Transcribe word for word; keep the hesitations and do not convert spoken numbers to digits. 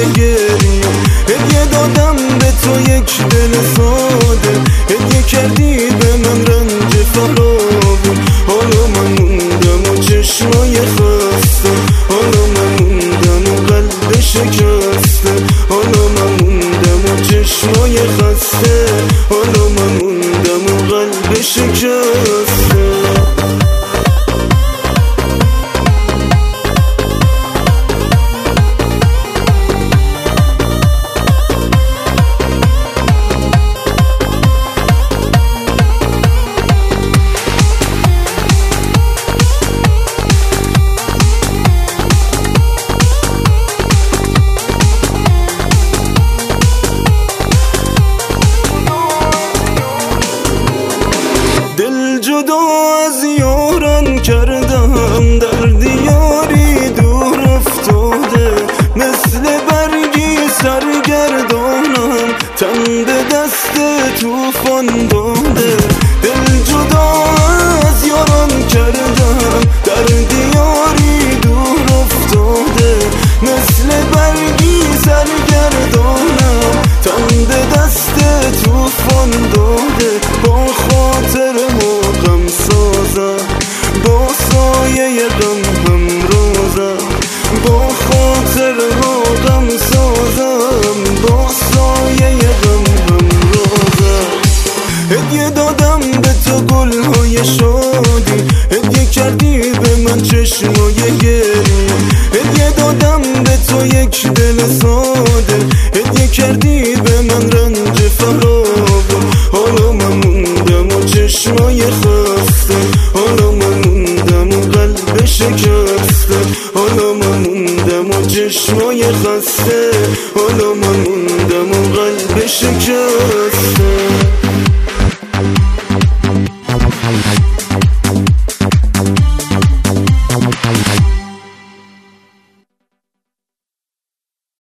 گریه. هدیه دادم به تو یک دل ساده، هدیه کردی به من رنج فراوون. حالا من موندم و چشمای خسته، حالا من موندم و قلب شکسته، حالا من موندم و چشمای خسته، حالا من موندم و قلب شکسته. جدا از یاران کردم، در دیاری دور افتاده، مثل برگی سرگردانم، تن به دست توفان داده. دل جدا از یاران کردم، در دیاری دور افتاده، مثل برگی سرگردانم، تن به دست توفان داده. با خاطر غم سازم، با سایه غم همرازم، با خاطر غم سازم، با سایه غم همرازم. هدیه دادم به تو گلهای شادی، هدیه کردی به من چشمای گریه. هدیه دادم به تو یک دل ساده، هدیه کردی به من رنج فراوون. حالا من موندم و چشمای خسته، حالا من موندم و قلب شکسته، حالا من موندم و چشمای خسته، حالا من موندم و قلب شکسته.